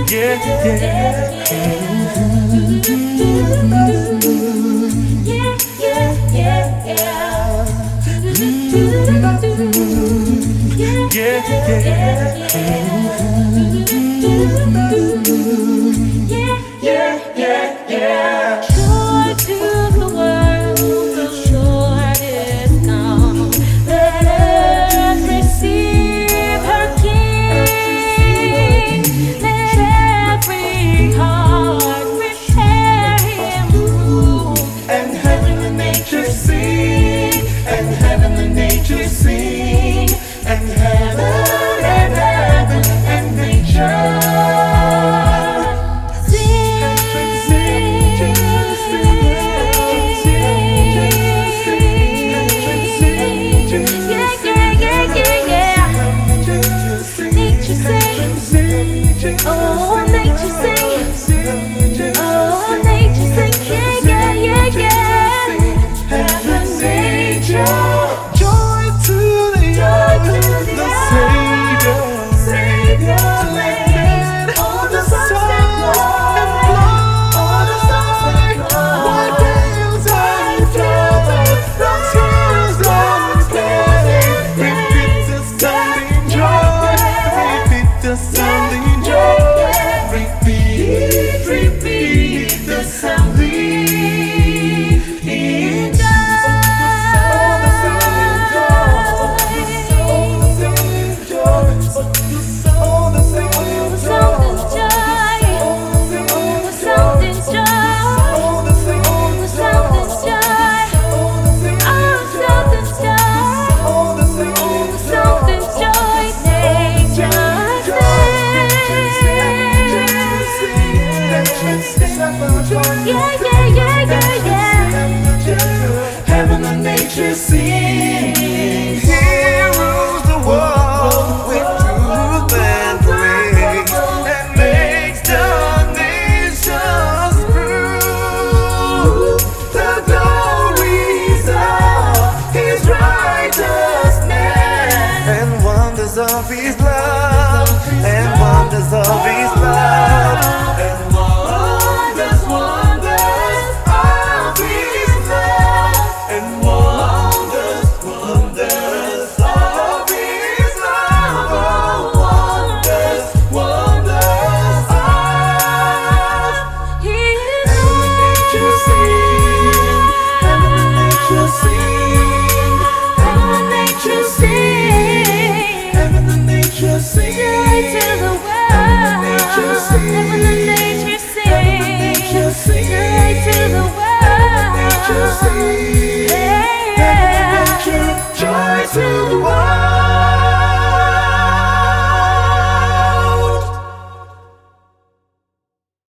Yeah, yeah. Joy to the world, the Lord is come. Let earth receive her King. Let every heart prepare him room. And heaven and nature sing, and heaven and nature sing, and heaven and nature. Oh, nature sing. Oh, nature sing. Yeah, yeah, yeah, yeah. Heaven, nature. Joy to the earth, the Savior, Savior, all the sun and blood, all the sun, white veils and flowers, the tears and pain. Repeat the sounding joy, repeat the sounding joy. Repeat the sounding joy. Yeah, yeah, yeah, yeah, yeah. Heaven and nature sing. He rules the world with truth and praise, and makes the nations prove the glories of his righteousness, and wonders of his love, and wonders of his love, and wonders of his love, and wonders of his love, oh, wonders of heaven and nature sing, heaven and nature sing, heaven and nature sing, heaven and nature sing, Joy to the world. heaven and nature sing.